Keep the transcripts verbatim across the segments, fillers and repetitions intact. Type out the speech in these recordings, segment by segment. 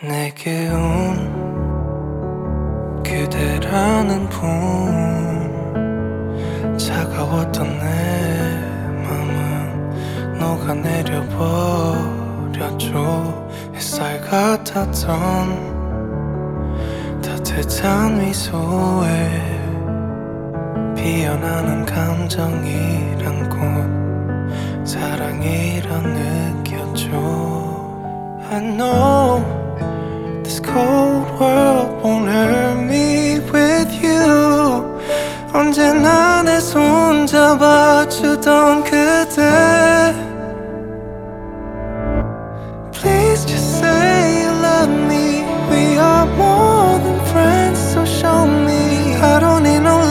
내게 온 그대라는 봄, 차가웠던 내 맘은 녹아내려 버렸죠. 햇살 같았던 따뜻한 미소에 피어나는 감정이란 곧 사랑이라 느꼈죠. I know this cold world won't hurt me with you. 언제나 내 손 잡아주던 그대, Please just say you love me. We are more than friends, so show me. I don't need no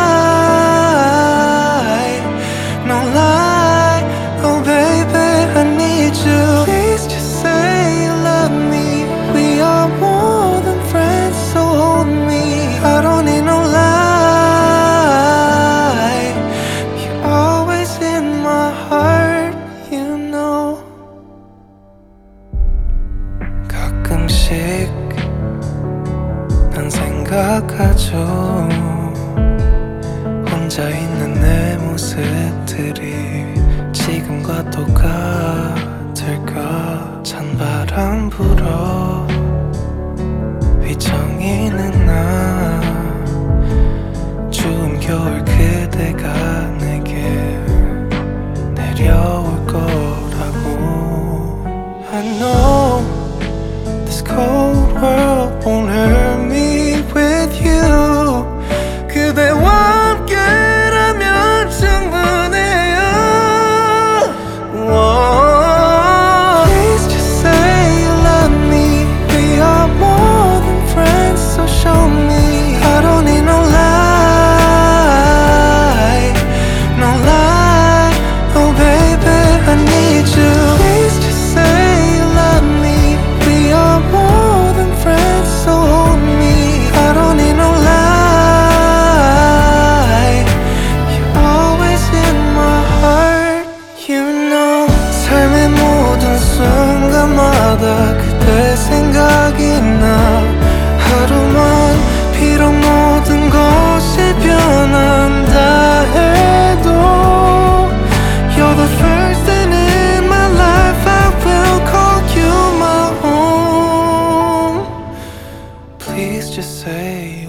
lie, no lie. Oh baby, I need you. Please just say you love me. We are more than friends, so hold me. I don't need no lie. You're always in my heart, you know. 가끔씩 난 생각하죠. 혼자 있는 내 모습들이 지금과 똑같을까. 찬바람 불어 휘청이는 나, 추운 겨울 그대가 내게 내려올 거라고. I know this cold world won't hurt me with you. 그대와 함께라면 충분해요. Whoa. Please just say you love me. We are more than friends, so show me. I don't need no lie, no lie. Oh baby, I need you. Please just say you love me. We are more than friends, so hold me. I don't need no lie. You're always in my heart, you know. 삶의 모든 순간마다 그대 생각이 나. 하루만 비록 모든 것이 변한다 해도 You're the first thing in my life. I will call you my home. Please just say